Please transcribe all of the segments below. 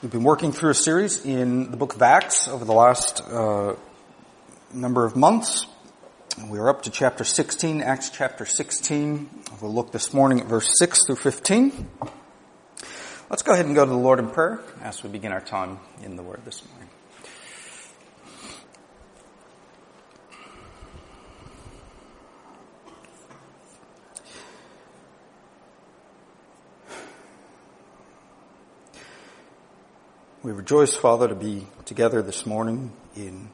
We've been working through a series in the book of Acts over the last number of months. We're up to chapter 16, Acts chapter 16. We'll look this morning at verse 6 through 15. Let's go ahead and go to the Lord in prayer as we begin our time in the Word this morning. We rejoice, Father, to be together this morning in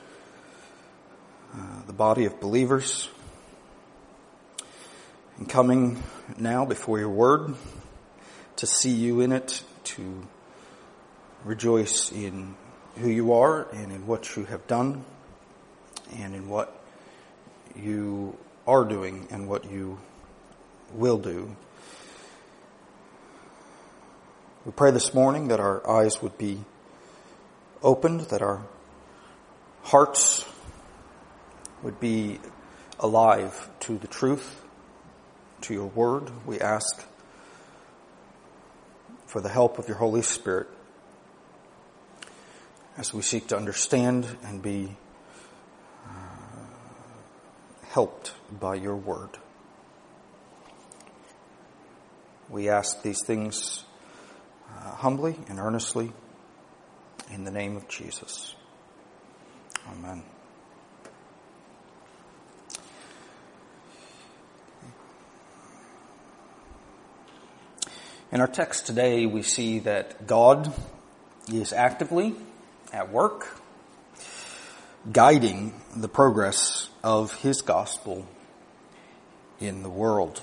the body of believers and coming now before your word to see you in it, to rejoice in who you are and in what you have done and in what you are doing and what you will do. We pray this morning that our eyes would be opened, that our hearts would be alive to the truth, to your word. We ask for the help of your Holy Spirit as we seek to understand and be helped by your word. We ask these things humbly and earnestly in the name of Jesus. Amen. In our text today, we see that God is actively at work, guiding the progress of his gospel in the world.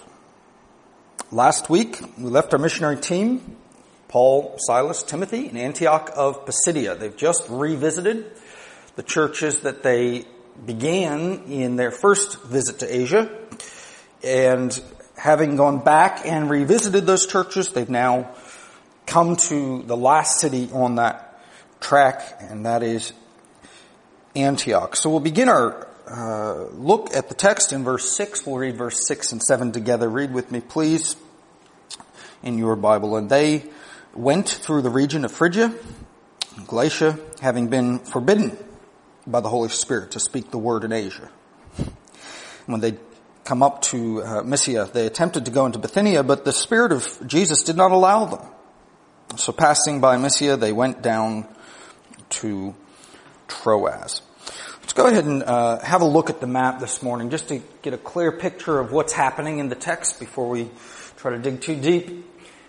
Last week, we left our missionary team, Paul, Silas, Timothy, in Antioch of Pisidia. They've just revisited the churches that they began in their first visit to Asia. And having gone back and revisited those churches, they've now come to the last city on that track, and that is Antioch. So we'll begin our look at the text in verse 6. We'll read verse 6 and 7 together. Read with me, please, in your Bible. And they went through the region of Phrygia and Galatia, having been forbidden by the Holy Spirit to speak the word in Asia. When they come up to Mysia, they attempted to go into Bithynia, but the Spirit of Jesus did not allow them. So passing by Mysia, they went down to Troas. Let's go ahead and have a look at the map this morning, just to get a clear picture of what's happening in the text before we try to dig too deep.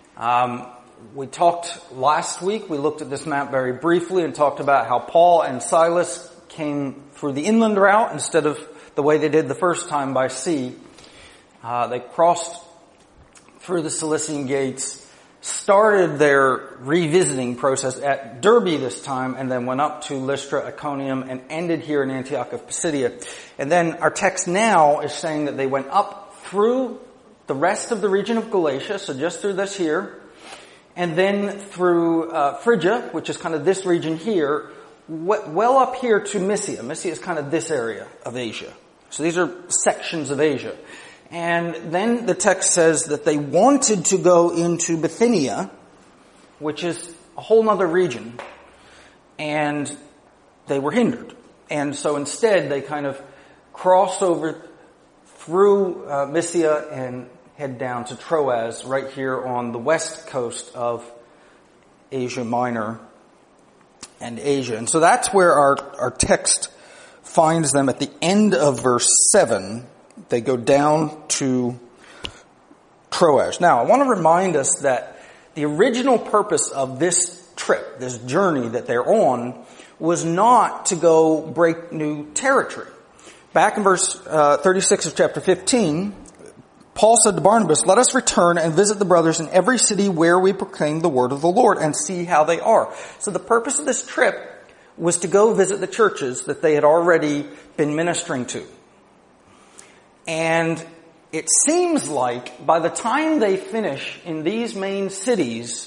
We talked last week, we looked at this map very briefly and talked about how Paul and Silas came through the inland route instead of the way they did the first time by sea. They crossed through the Cilician gates, started their revisiting process at Derbe this time, and then went up to Lystra, Iconium, and ended here in Antioch of Pisidia. And then our text now is saying that they went up through the rest of the region of Galatia, so just through this here, and then through Phrygia, which is kind of this region here, well up here to Mysia. Mysia is kind of this area of Asia. So these are sections of Asia. And then the text says that they wanted to go into Bithynia, which is a whole other region, and they were hindered. And so instead they kind of cross over through Mysia and head down to Troas, right here on the west coast of Asia Minor and Asia. And so that's where our text finds them at the end of verse 7. They go down to Troas. Now, I want to remind us that the original purpose of this trip, this journey that they're on, was not to go break new territory. Back in verse 36 of chapter 15, Paul said to Barnabas, "Let us return and visit the brothers in every city where we proclaim the word of the Lord and see how they are." So the purpose of this trip was to go visit the churches that they had already been ministering to. And it seems like by the time they finish in these main cities,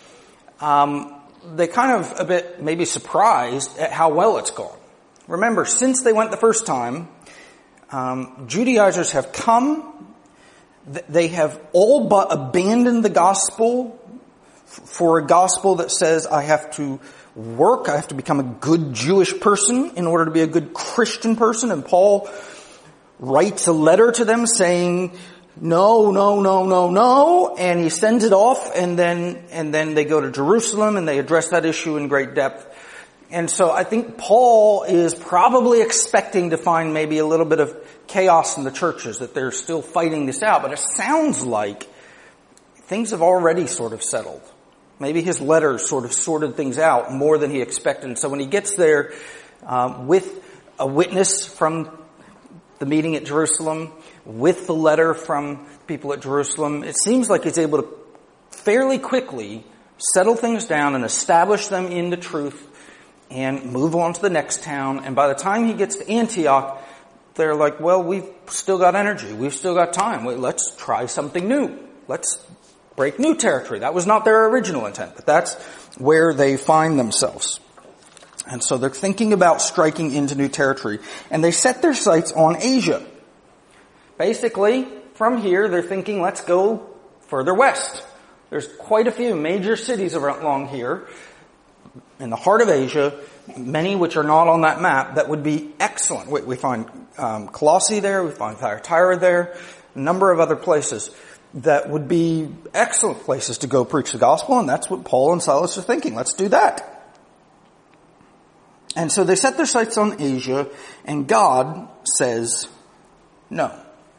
they kind of a bit maybe surprised at how well it's gone. Remember, since they went the first time, Judaizers have come. They have all but abandoned the gospel for a gospel that says I have to work, I have to become a good Jewish person in order to be a good Christian person. And Paul writes a letter to them saying, no, no, no, no, no, and he sends it off, and then they go to Jerusalem and they address that issue in great depth. And so I think Paul is probably expecting to find maybe a little bit of chaos in the churches, that they're still fighting this out, but it sounds like things have already sort of settled. Maybe his letters sort of sorted things out more than he expected. And so when he gets there with a witness from the meeting at Jerusalem, with the letter from people at Jerusalem, it seems like he's able to fairly quickly settle things down and establish them in the truth and move on to the next town. And by the time he gets to Antioch, they're like, well, we've still got energy. We've still got time. Let's try something new. Let's break new territory. That was not their original intent, but that's where they find themselves. And so they're thinking about striking into new territory. And they set their sights on Asia. Basically, from here, they're thinking, let's go further west. There's quite a few major cities along here in the heart of Asia, many which are not on that map, that would be excellent. We find Colossae there, we find Thyatira there, a number of other places that would be excellent places to go preach the gospel, and that's what Paul and Silas are thinking. Let's do that. And so they set their sights on Asia, and God says, no.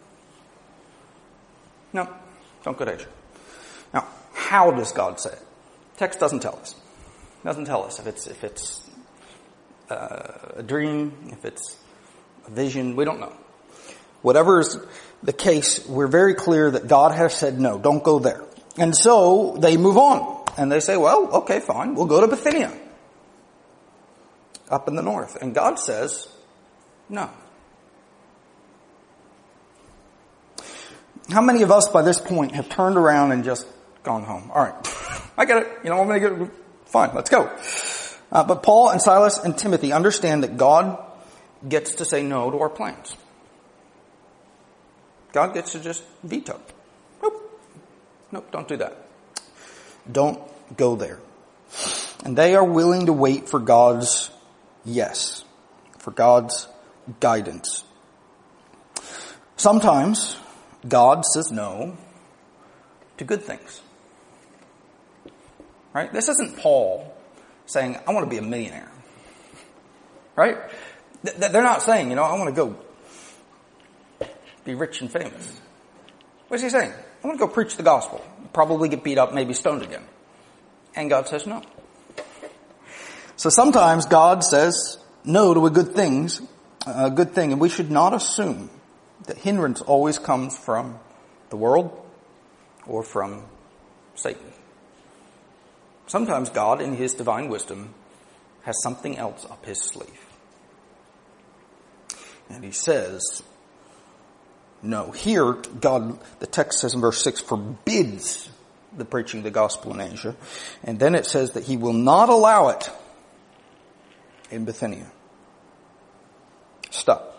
No, don't go to Asia. Now, how does God say it? Text doesn't tell us. It doesn't tell us if it's a dream, if it's a vision. We don't know. Whatever is the case, we're very clear that God has said no, don't go there. And so they move on. And they say, well, okay, fine, we'll go to Bithynia, up in the north. And God says, no. How many of us by this point have turned around and just gone home? All right, I get it. You know, I'm going to get fine, let's go. But Paul and Silas and Timothy understand that God gets to say no to our plans. God gets to just veto. Nope, don't do that. Don't go there. And they are willing to wait for God's yes, for God's guidance. Sometimes God says no to good things. Right? This isn't Paul saying, I want to be a millionaire. Right? They're not saying, I want to go be rich and famous. What's he saying? I want to go preach the gospel. Probably get beat up, maybe stoned again. And God says no. So sometimes God says no to a good thing, and we should not assume that hindrance always comes from the world or from Satan. Sometimes God, in his divine wisdom, has something else up his sleeve. And he says, no. Here, God, the text says in verse 6, forbids the preaching of the gospel in Asia. And then it says that he will not allow it in Bithynia. Stop.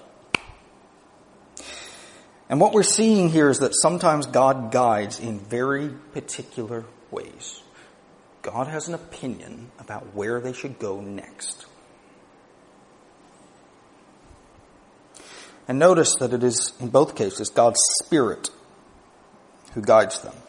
And what we're seeing here is that sometimes God guides in very particular ways. God has an opinion about where they should go next. And notice that it is, in both cases, God's Spirit who guides them.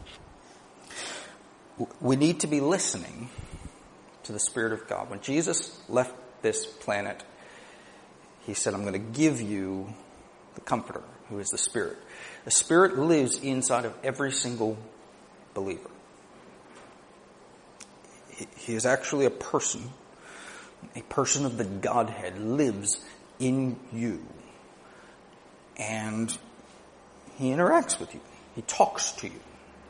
We need to be listening to the Spirit of God. When Jesus left this planet, he said, I'm going to give you the Comforter, who is the Spirit. The Spirit lives inside of every single believer. He is actually a person of the Godhead, lives in you. And he interacts with you. He talks to you.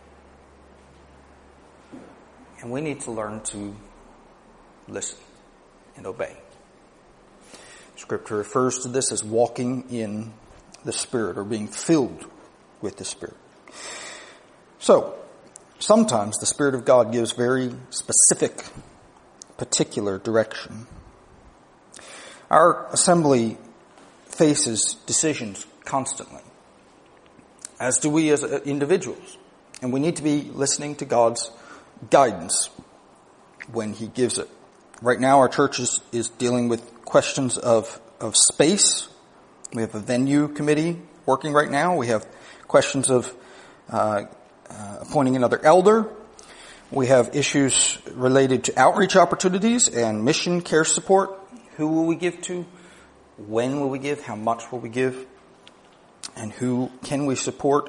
And we need to learn to listen and obey. Scripture refers to this as walking in the Spirit, or being filled with the Spirit. So, sometimes the Spirit of God gives very specific, particular direction. Our assembly faces decisions constantly, as do we as individuals. And we need to be listening to God's guidance when he gives it. Right now our church is dealing with questions of space. We have a venue committee working right now. We have questions of appointing another elder. We have issues related to outreach opportunities and mission care support. Who will we give to? When will we give? How much will we give? And who can we support?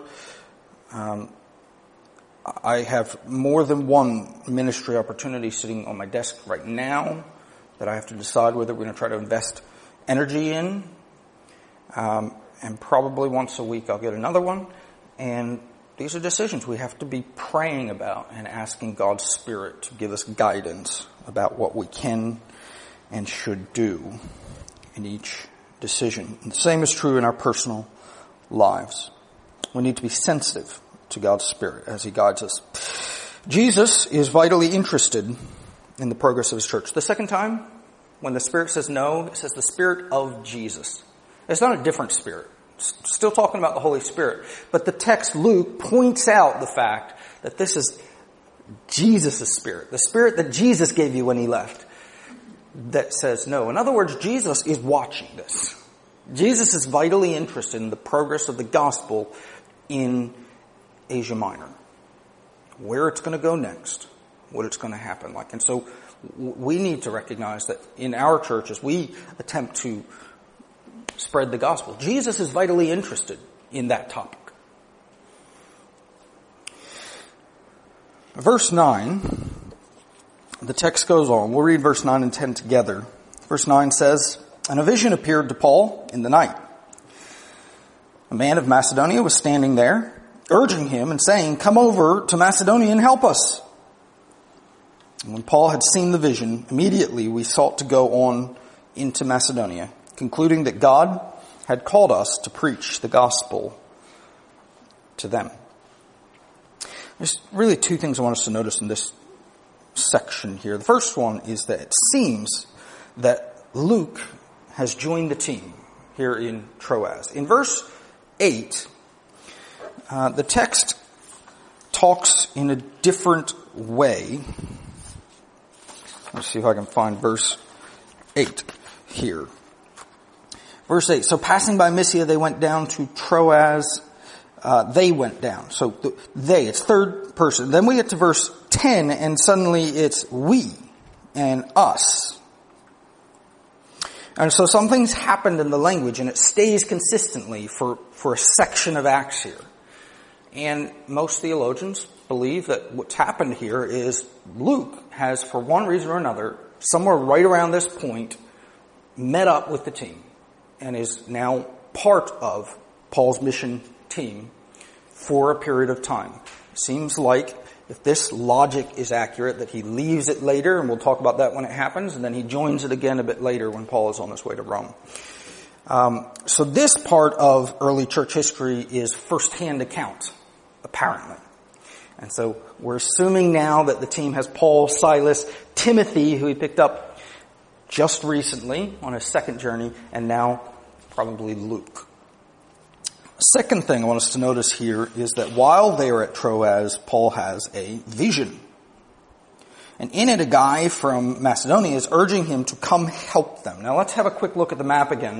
I have more than one ministry opportunity sitting on my desk right now that I have to decide whether we're going to try to invest energy in. And probably once a week I'll get another one. And these are decisions we have to be praying about and asking God's Spirit to give us guidance about what we can and should do in each decision. And the same is true in our personal lives. We need to be sensitive to God's Spirit as He guides us. Jesus is vitally interested in the progress of His church. The second time, when the Spirit says no, it says the Spirit of Jesus. It's not a different Spirit. It's still talking about the Holy Spirit. But the text, Luke, points out the fact that this is Jesus' Spirit. The Spirit that Jesus gave you when He left. That says no. In other words, Jesus is watching this. Jesus is vitally interested in the progress of the gospel in Asia Minor. Where it's going to go next. What it's going to happen like. And so we need to recognize that in our church, as we attempt to spread the gospel, Jesus is vitally interested in that topic. Verse 9, the text goes on. We'll read verse 9 and 10 together. Verse 9 says, "And a vision appeared to Paul in the night. A man of Macedonia was standing there, urging him and saying, 'Come over to Macedonia and help us.' And when Paul had seen the vision, immediately we sought to go on into Macedonia, concluding that God had called us to preach the gospel to them." There's really two things I want us to notice in this section here. The first one is that it seems that Luke has joined the team here in Troas. In verse 8, the text talks in a different way. Let's see if I can find verse 8 here. Verse 8, "So passing by Mysia, they went down to Troas." They went down. So it's third person. Then we get to verse 10, and suddenly it's we and us. And so some things happened in the language, and it stays consistently for a section of Acts here. And most theologians believe that what's happened here is Luke has, for one reason or another, somewhere right around this point, met up with the team and is now part of Paul's mission team for a period of time. Seems like, if this logic is accurate, that he leaves it later, and we'll talk about that when it happens, and then he joins it again a bit later when Paul is on his way to Rome. So this part of early church history is first-hand account, apparently. And so we're assuming now that the team has Paul, Silas, Timothy, who he picked up just recently on his second journey, and now probably Luke. Second thing I want us to notice here is that while they are at Troas, Paul has a vision. And in it, a guy from Macedonia is urging him to come help them. Now let's have a quick look at the map again.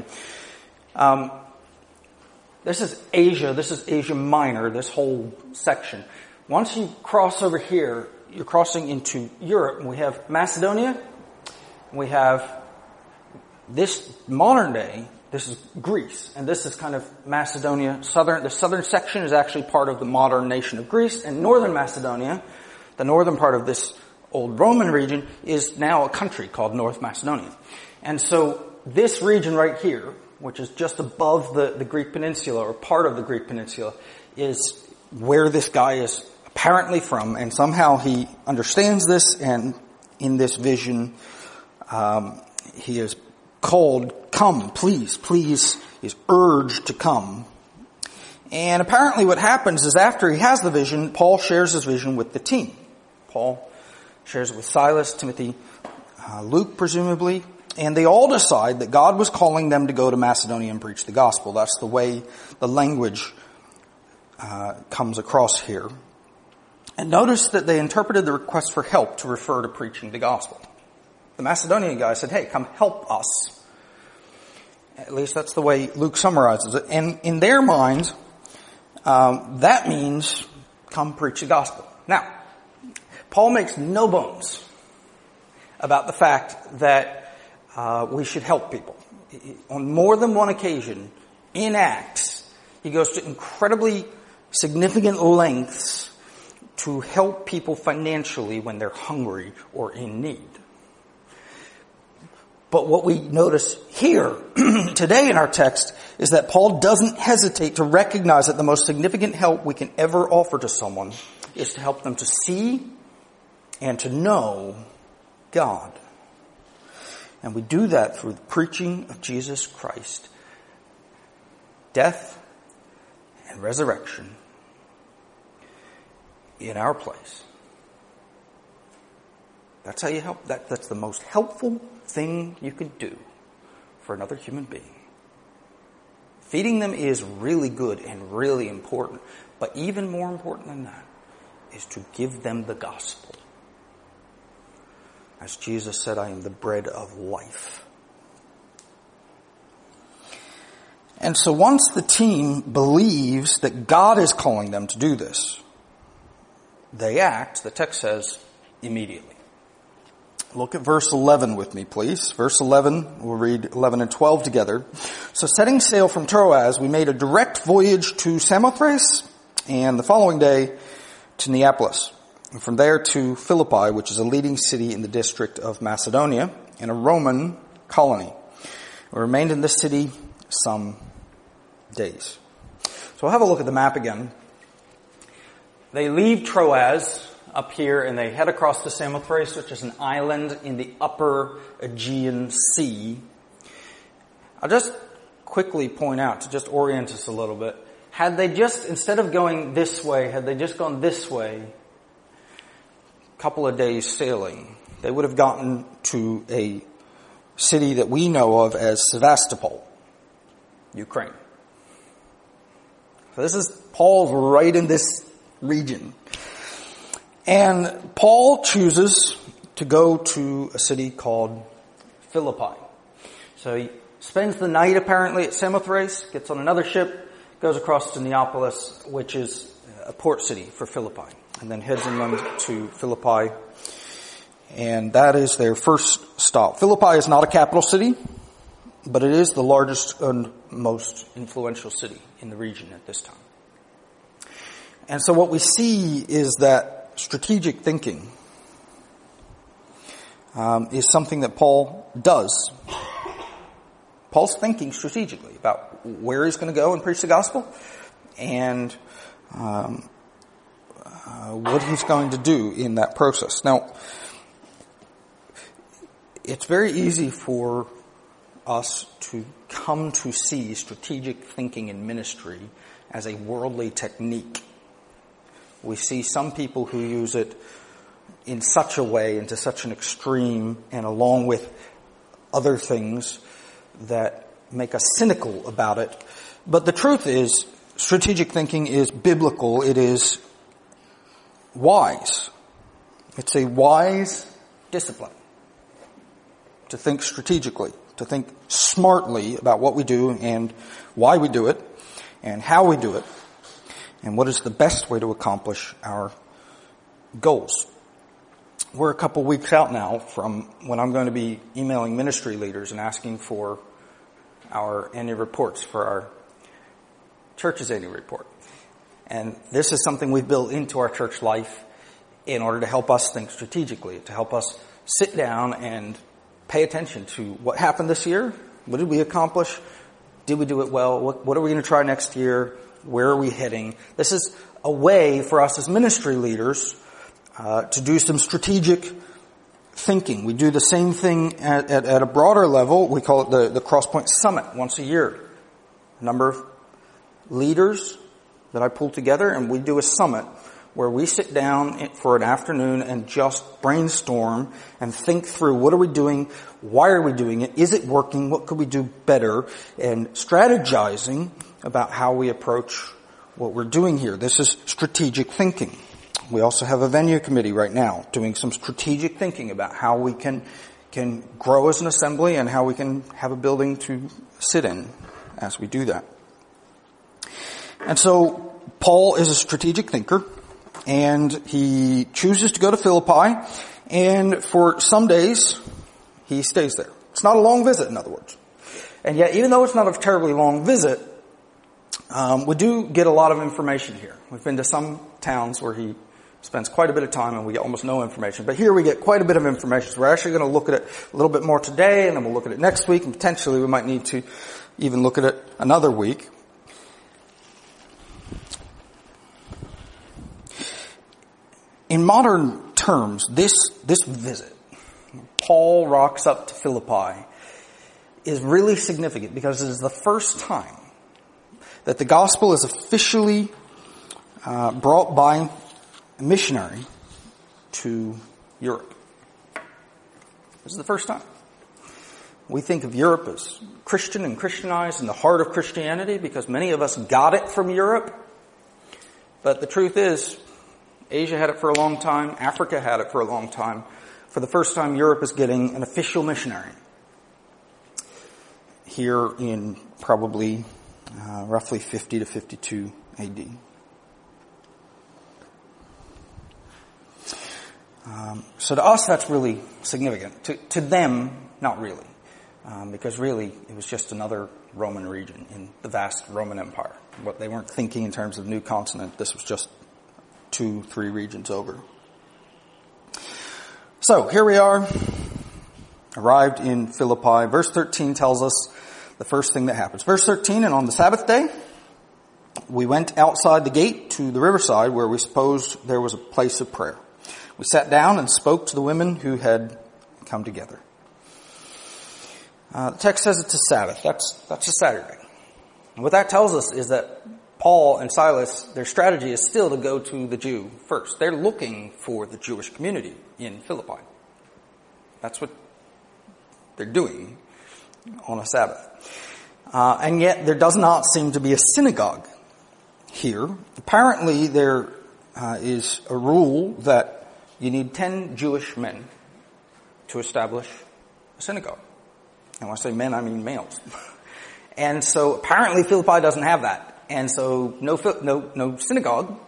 This is Asia. This is Asia Minor, this whole section. Once you cross over here, you're crossing into Europe. We have Macedonia. We have this modern day. This is Greece, and this is kind of Macedonia. The southern section is actually part of the modern nation of Greece, and northern Macedonia, the northern part of this old Roman region, is now a country called North Macedonia. And so this region right here, which is just above the Greek peninsula, or part of the Greek peninsula, is where this guy is apparently from, and somehow he understands this, and in this vision, he is called, "Come, please," is urged to come. And apparently what happens is after he has the vision, Paul shares his vision with the team. Paul shares it with Silas, Timothy, Luke presumably, and they all decide that God was calling them to go to Macedonia and preach the gospel. That's the way the language comes across here. And notice that they interpreted the request for help to refer to preaching the gospel. The Macedonian guy said, hey, come help us. At least that's the way Luke summarizes it. And in their minds, that means come preach the gospel. Now, Paul makes no bones about the fact that we should help people. On more than one occasion, in Acts, he goes to incredibly significant lengths to help people financially when they're hungry or in need. But what we notice here today in our text is that Paul doesn't hesitate to recognize that the most significant help we can ever offer to someone is to help them to see and to know God. And we do that through the preaching of Jesus Christ, death and resurrection in our place. That's how you help. That's the most helpful thing you could do for another human being. Feeding them is really good and really important. But even more important than that is to give them the gospel. As Jesus said, I am the bread of life. And so once the team believes that God is calling them to do this, they act, the text says, immediately. Look at verse 11 with me, please. Verse 11, we'll read 11 and 12 together. So setting sail from Troas, we made a direct voyage to Samothrace, and the following day to Neapolis. And from there to Philippi, which is a leading city in the district of Macedonia, and a Roman colony. We remained in this city some days. So we'll have a look at the map again. They leave Troas up here and they head across to Samothrace, which is an island in the upper Aegean Sea. I'll just quickly point out, to just orient us a little bit, had they just, instead of going this way, had they just gone this way, a couple of days sailing, they would have gotten to a city that we know of as Sevastopol, Ukraine. So this is Paul's right in this region. And Paul chooses to go to a city called Philippi. So he spends the night apparently at Samothrace, gets on another ship, goes across to Neapolis, which is a port city for Philippi, and then heads inland to Philippi. And that is their first stop. Philippi is not a capital city, but it is the largest and most influential city in the region at this time. And so what we see is that strategic thinking is something that Paul does. Paul's thinking strategically about where he's going to go and preach the gospel and what he's going to do in that process. Now, it's very easy for us to come to see strategic thinking in ministry as a worldly technique. We see some people who use it in such a way, into such an extreme, and along with other things that make us cynical about it. But the truth is, strategic thinking is biblical. It is wise. It's a wise discipline to think strategically, to think smartly about what we do and why we do it and how we do it, and what is the best way to accomplish our goals. We're a couple weeks out now from when I'm going to be emailing ministry leaders and asking for our annual reports for our church's annual report. And this is something we've built into our church life in order to help us think strategically, to help us sit down and pay attention to what happened this year. What did we accomplish? Did we do it well? What are we going to try next year? Where are we heading? This is a way for us as ministry leaders to do some strategic thinking. We do the same thing at a broader level. We call it the Crosspoint Summit once a year. A number of leaders that I pull together, and we do a summit where we sit down for an afternoon and just brainstorm and think through what are we doing, why are we doing it, is it working, what could we do better, and strategizing about how we approach what we're doing here. This is strategic thinking. We also have a venue committee right now doing some strategic thinking about how we can grow as an assembly and how we can have a building to sit in as we do that. And so Paul is a strategic thinker, and he chooses to go to Philippi, and for some days he stays there. It's not a long visit, in other words. And yet, even though it's not a terribly long visit, we do get a lot of information here. We've been to some towns where he spends quite a bit of time and we get almost no information. But here we get quite a bit of information. So we're actually going to look at it a little bit more today, and then we'll look at it next week, and potentially we might need to even look at it another week. In modern terms, this visit, Paul rocks up to Philippi, is really significant because it is the first time that the gospel is officially brought by a missionary to Europe. This is the first time. We think of Europe as Christian and Christianized in the heart of Christianity because many of us got it from Europe. But the truth is, Asia had it for a long time. Africa had it for a long time. For the first time, Europe is getting an official missionary. Here in probably roughly 50 to 52 AD. So to us, that's really significant. To them, not really. Because really, it was just another Roman region in the vast Roman Empire. What they weren't thinking in terms of new continent. This was just 2-3 regions over. So here we are, arrived in Philippi. Verse 13 tells us the first thing that happens. Verse 13, and on the Sabbath day, we went outside the gate to the riverside where we supposed there was a place of prayer. We sat down and spoke to the women who had come together. The text says it's a Sabbath. That's a Saturday. And what that tells us is that Paul and Silas, their strategy is still to go to the Jew first. They're looking for the Jewish community in Philippi. That's what they're doing on a Sabbath. And yet there does not seem to be a synagogue here. Apparently there is a rule that you need 10 Jewish men to establish a synagogue. And when I say men, I mean males. And so apparently Philippi doesn't have that. And so no synagogue.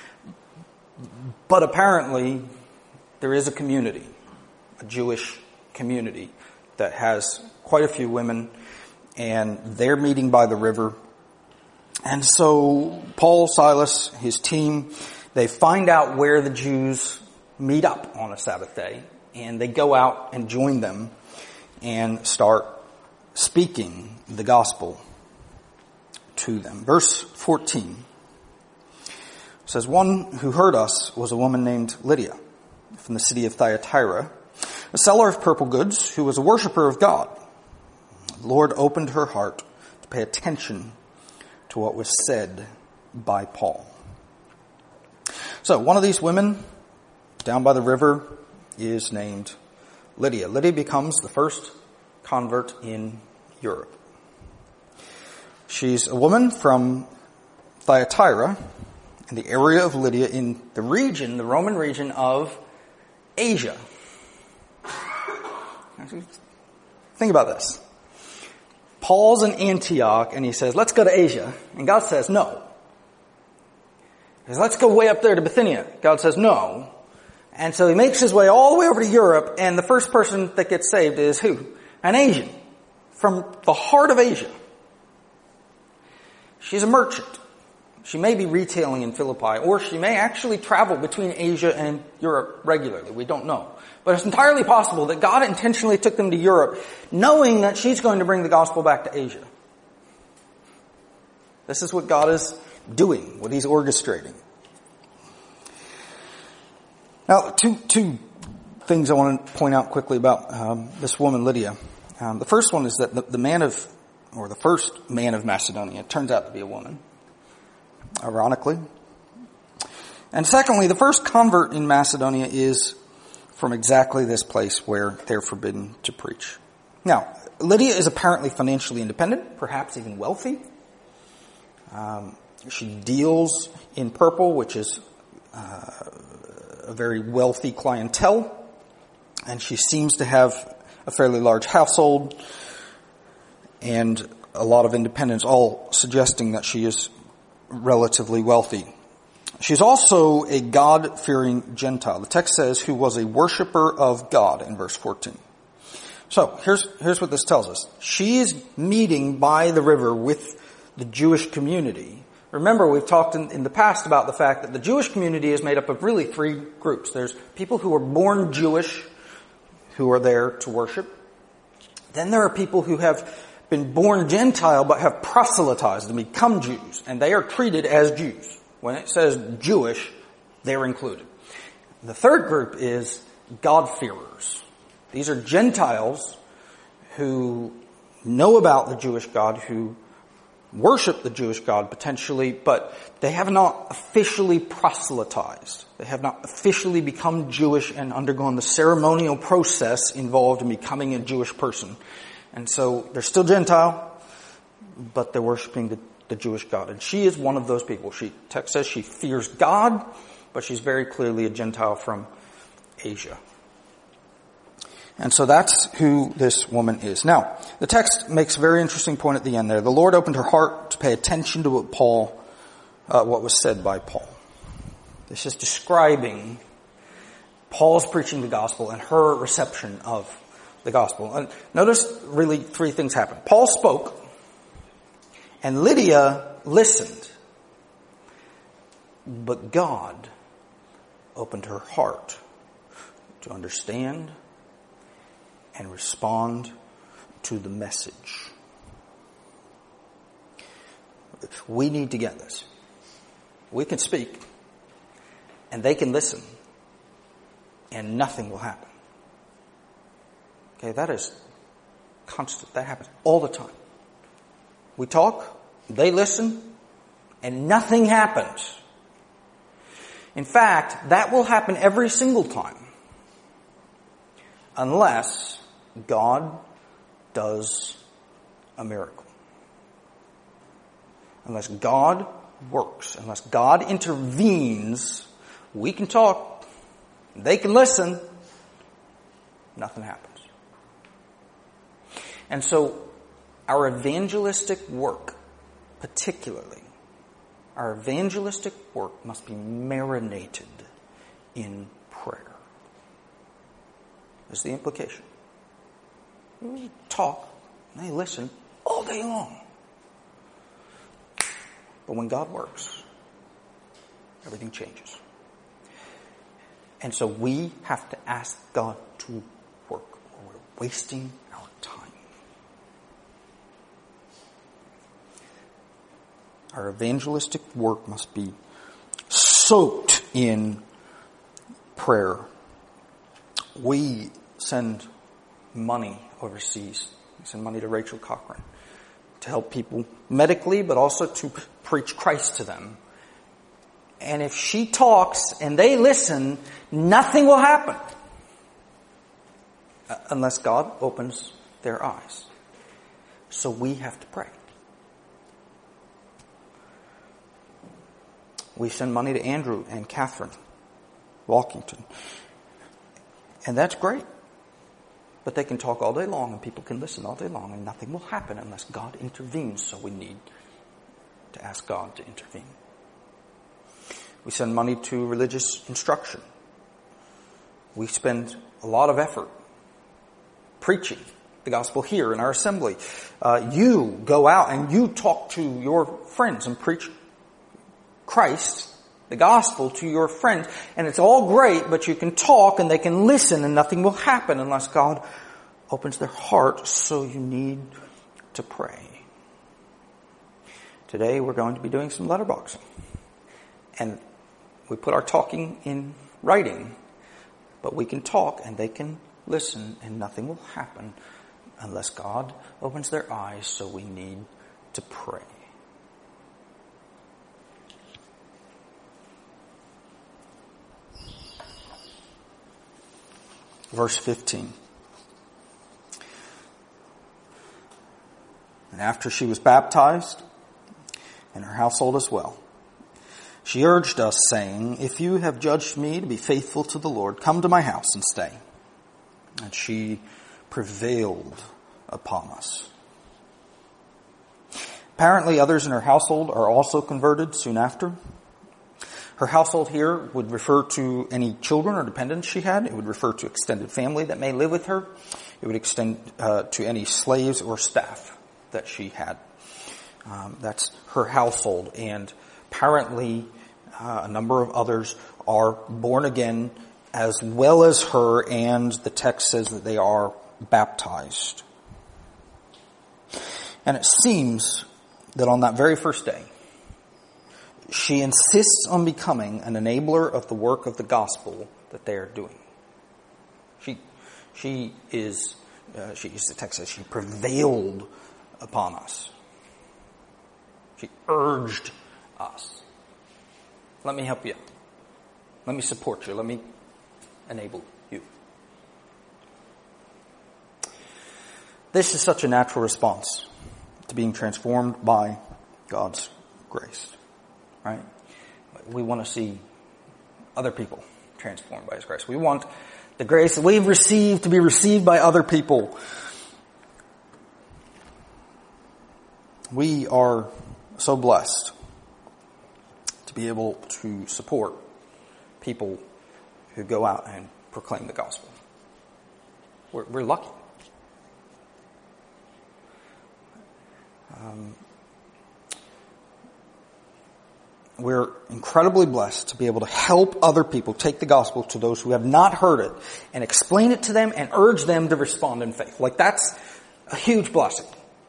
But apparently there is a community, a Jewish community that has quite a few women, and they're meeting by the river. And so Paul, Silas, his team, they find out where the Jews meet up on a Sabbath day, and they go out and join them and start speaking the gospel to them. Verse 14 says, one who heard us was a woman named Lydia from the city of Thyatira, a seller of purple goods who was a worshiper of God. The Lord opened her heart to pay attention to what was said by Paul. So one of these women down by the river is named Lydia. Lydia becomes the first convert in Europe. She's a woman from Thyatira, in the area of Lydia, in the region, the Roman region of Asia. Think about this. Paul's in Antioch, and he says, let's go to Asia. And God says, no. He says, let's go way up there to Bithynia. God says, no. And so he makes his way all the way over to Europe, and the first person that gets saved is who? An Asian. From the heart of Asia. She's a merchant. She may be retailing in Philippi, or she may actually travel between Asia and Europe regularly. We don't know. But it's entirely possible that God intentionally took them to Europe, knowing that she's going to bring the gospel back to Asia. This is what God is doing, what He's orchestrating. Now, two things I want to point out quickly about this woman, Lydia. The first one is that the first man of Macedonia turns out to be a woman, ironically. And secondly, the first convert in Macedonia is from exactly this place where they're forbidden to preach. Now, Lydia is apparently financially independent, perhaps even wealthy. She deals in purple, which is a very wealthy clientele, and she seems to have a fairly large household and a lot of independence, all suggesting that she is relatively wealthy. She's also a God-fearing Gentile. The text says, who was a worshiper of God in verse 14. So, here's what this tells us. She is meeting by the river with the Jewish community. Remember, we've talked in the past about the fact that the Jewish community is made up of really three groups. There's people who are born Jewish, who are there to worship. Then there are people who have been born Gentile but have proselytized and become Jews, and they are treated as Jews. When it says Jewish, they're included. The third group is God-fearers. These are Gentiles who know about the Jewish God, who worship the Jewish God potentially, but they have not officially proselytized. They have not officially become Jewish and undergone the ceremonial process involved in becoming a Jewish person. And so they're still Gentile, but they're worshiping the Jewish God. And she is one of those people. Text says she fears God, but she's very clearly a Gentile from Asia. And so that's who this woman is. Now, the text makes a very interesting point at the end there. The Lord opened her heart to pay attention to what was said by Paul. This is describing Paul's preaching the gospel and her reception of the gospel. And notice really three things happen. Paul spoke, and Lydia listened. But God opened her heart to understand and respond to the message. We need to get this. We can speak, and they can listen, and nothing will happen. Okay, that is constant. That happens all the time. We talk, they listen, and nothing happens. In fact, that will happen every single time, unless God does a miracle. Unless God works, unless God intervenes, we can talk, they can listen, nothing happens. And so, our evangelistic work, particularly, our evangelistic work must be marinated in prayer. That's the implication. We talk, and they listen all day long. But when God works, everything changes. And so we have to ask God to work, or we're wasting our time. Our evangelistic work must be soaked in prayer. We send money overseas. We send money to Rachel Cochran to help people medically, but also to preach Christ to them. And if she talks and they listen, nothing will happen unless God opens their eyes. So we have to pray. We send money to Andrew and Catherine Walkington. And that's great. But they can talk all day long and people can listen all day long and nothing will happen unless God intervenes. So we need to ask God to intervene. We send money to religious instruction. We spend a lot of effort preaching the gospel here in our assembly. You go out and you talk to your friends and preach Christ, the gospel, to your friends. And it's all great, but you can talk and they can listen and nothing will happen unless God opens their heart. So you need to pray. Today we're going to be doing some letterboxing. And we put our talking in writing, but we can talk and they can listen and nothing will happen unless God opens their eyes. So we need to pray. Verse 15. And after she was baptized, and her household as well, She urged us, saying, "If you have judged me to be faithful to the Lord, come to my house and stay." And she prevailed upon us. Apparently, others in her household are also converted soon after. Her household here would refer to any children or dependents she had. It would refer to extended family that may live with her. It would extend to any slaves or staff that she had. That's her household. And apparently, a number of others are born again as well as her, and the text says that they are baptized. And it seems that on that very first day, she insists on becoming an enabler of the work of the gospel that they are doing. The text says, she prevailed upon us. She urged us. Let me help you. Let me support you. Let me enable you. This is such a natural response to being transformed by God's grace. Right? We want to see other people transformed by His grace. We want the grace that we've received to be received by other people. We are so blessed to be able to support people who go out and proclaim the gospel. We're lucky. We're incredibly blessed to be able to help other people take the gospel to those who have not heard it and explain it to them and urge them to respond in faith. Like, that's a huge blessing.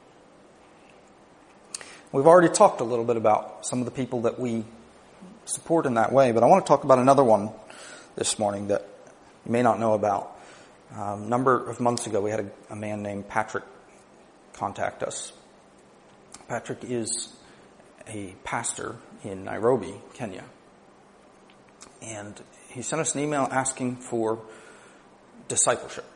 We've already talked a little bit about some of the people that we support in that way, but I want to talk about another one this morning that you may not know about. A number of months ago, we had a man named Patrick contact us. Patrick is a pastor in Nairobi, Kenya. And he sent us an email asking for discipleship.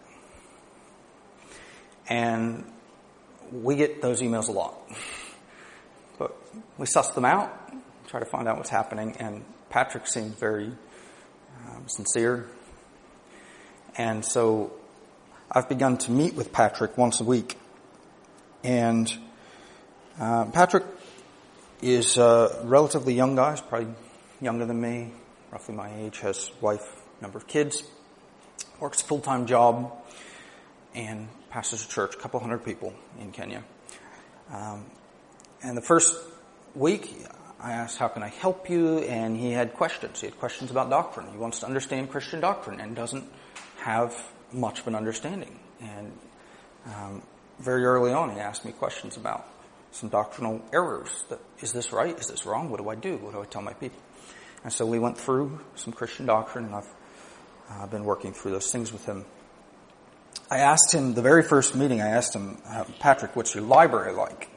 And we get those emails a lot. But we suss them out, try to find out what's happening, and Patrick seemed very sincere. And so I've begun to meet with Patrick once a week. And Patrick is a relatively young guy. He's probably younger than me, roughly my age, has wife, number of kids, works a full-time job, and pastors a church, a couple hundred people in Kenya. And the first week, I asked, how can I help you? And he had questions. He had questions about doctrine. He wants to understand Christian doctrine and doesn't have much of an understanding. And very early on, he asked me questions about some doctrinal errors. Is this right? Is this wrong? What do I do? What do I tell my people? And so we went through some Christian doctrine, and I've been working through those things with him. I asked him, the very first meeting, I asked him, Patrick, what's your library like?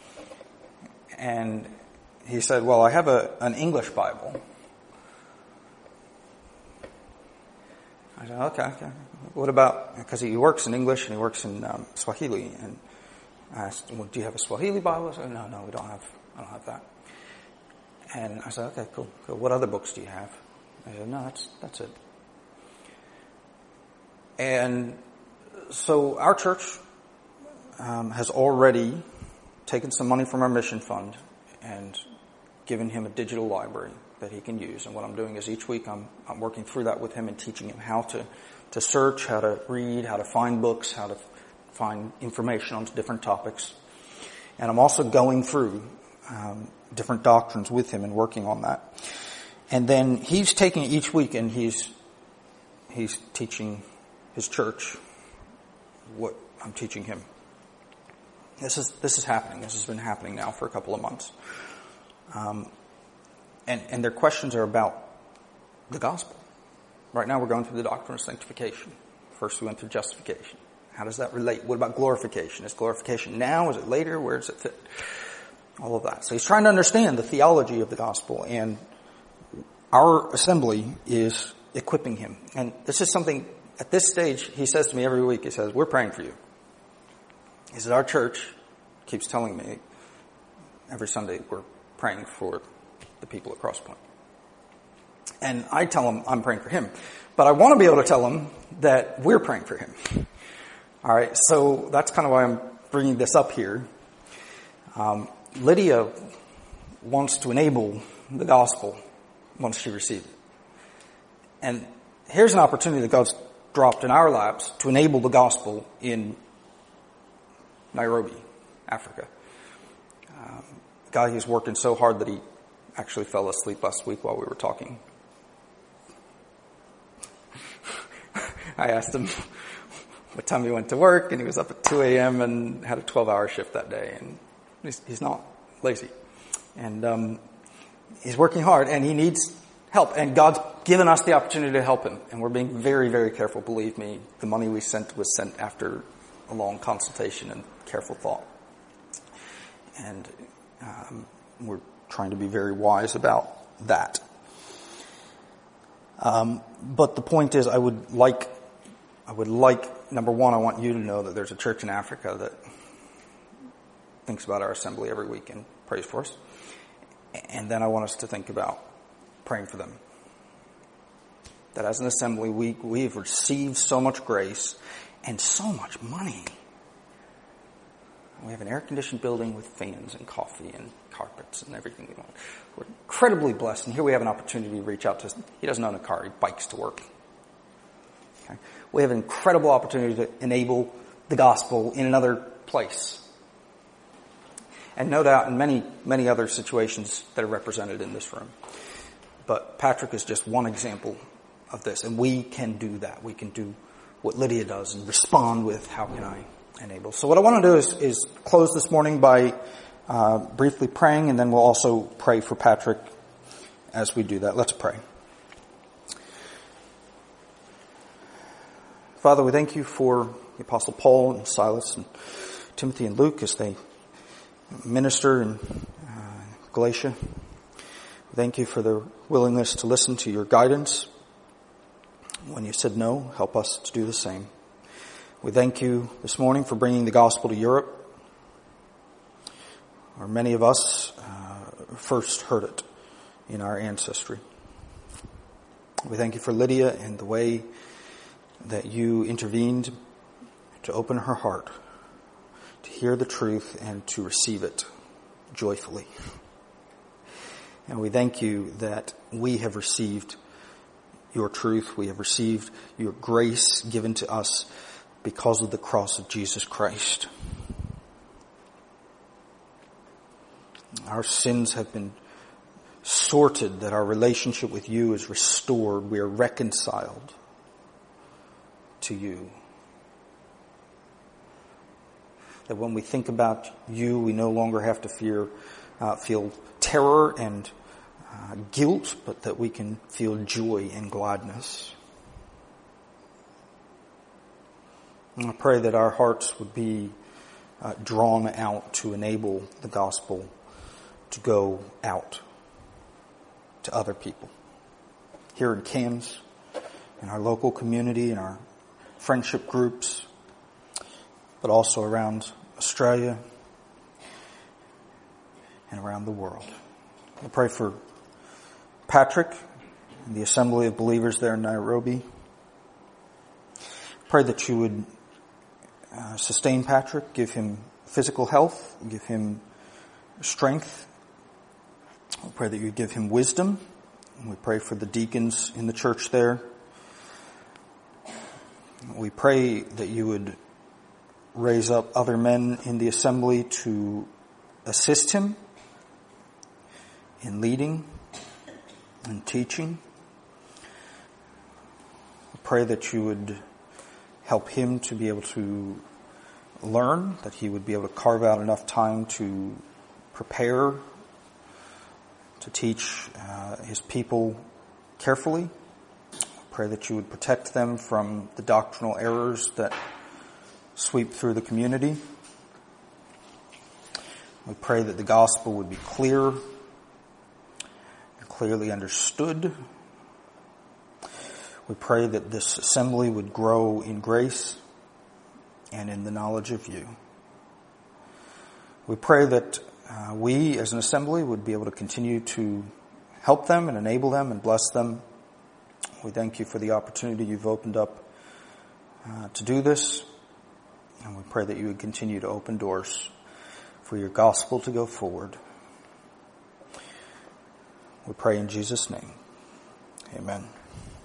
And he said, well, I have an English Bible. I said, okay. What about, because he works in English and he works in Swahili, and I asked him, well, do you have a Swahili Bible? He said, no, I don't have that. And I said, okay, cool. What other books do you have? I said, no, that's it. And so our church has already taken some money from our mission fund and given him a digital library that he can use. And what I'm doing is each week I'm working through that with him and teaching him how to search, how to read, how to find books, how to find information on different topics. And I'm also going through different doctrines with him and working on that. And then he's taking it each week and he's teaching his church what I'm teaching him. This is happening. This has been happening now for a couple of months. And their questions are about the gospel. Right now we're going through the doctrine of sanctification. First we went through justification. How does that relate? What about glorification? Is glorification now? Is it later? Where does it fit? All of that. So he's trying to understand the theology of the gospel, and our assembly is equipping him. And this is something, at this stage, he says to me every week, he says, we're praying for you. He said, our church keeps telling me every Sunday we're praying for the people at Crosspoint. And I tell him I'm praying for him. But I want to be able to tell him that we're praying for him. All right, so that's kind of why I'm bringing this up here. Lydia wants to enable the gospel once she receives it. And here's an opportunity that God's dropped in our laps to enable the gospel in Nairobi, Africa. The guy who's working so hard that he actually fell asleep last week while we were talking. I asked him what time he went to work, and he was up at 2 a.m. and had a 12-hour shift that day. And he's not lazy. And he's working hard, and he needs help. And God's given us the opportunity to help him. And we're being very, very careful. Believe me, the money we sent was sent after a long consultation and careful thought. And we're trying to be very wise about that. But the point is, I would like, number one, I want you to know that there's a church in Africa that thinks about our assembly every week and prays for us. And then I want us to think about praying for them. That as an assembly, we've received so much grace and so much money. We have an air-conditioned building with fans and coffee and carpets and everything we want. We're incredibly blessed, and here we have an opportunity to reach out to... He doesn't own a car, he bikes to work. Okay? We have an incredible opportunity to enable the gospel in another place. And no doubt in many, many other situations that are represented in this room. But Patrick is just one example of this, and we can do that. We can do what Lydia does and respond with, how can I enable? So what I want to do is close this morning by briefly praying, and then we'll also pray for Patrick as we do that. Let's pray. Father, we thank you for the Apostle Paul and Silas and Timothy and Luke as they minister in Galatia. We thank you for their willingness to listen to your guidance. When you said no, help us to do the same. We thank you this morning for bringing the gospel to Europe, where many of us first heard it in our ancestry. We thank you for Lydia and the way that you intervened to open her heart, to hear the truth and to receive it joyfully. And we thank you that we have received your truth. We have received your grace given to us because of the cross of Jesus Christ. Our sins have been sorted, that our relationship with you is restored. We are reconciled to you. That when we think about you, we no longer have to feel terror and guilt, but that we can feel joy and gladness. And I pray that our hearts would be drawn out to enable the gospel to go out to other people. Here in Cairns, in our local community, in our friendship groups, but also around Australia and around the world. I pray for Patrick and the assembly of believers there in Nairobi. Pray that you would sustain Patrick, give him physical health, give him strength. We pray that you give him wisdom. We pray for the deacons in the church there. We pray that you would raise up other men in the assembly to assist him in leading and teaching. We pray that you would help him to be able to learn, that he would be able to carve out enough time to prepare, to teach his people carefully. Pray that you would protect them from the doctrinal errors that sweep through the community. We pray that the gospel would be clear and clearly understood. We pray that this assembly would grow in grace and in the knowledge of you. We pray that we as an assembly would be able to continue to help them and enable them and bless them. We thank you for the opportunity you've opened up to do this. And we pray that you would continue to open doors for your gospel to go forward. We pray in Jesus' name. Amen.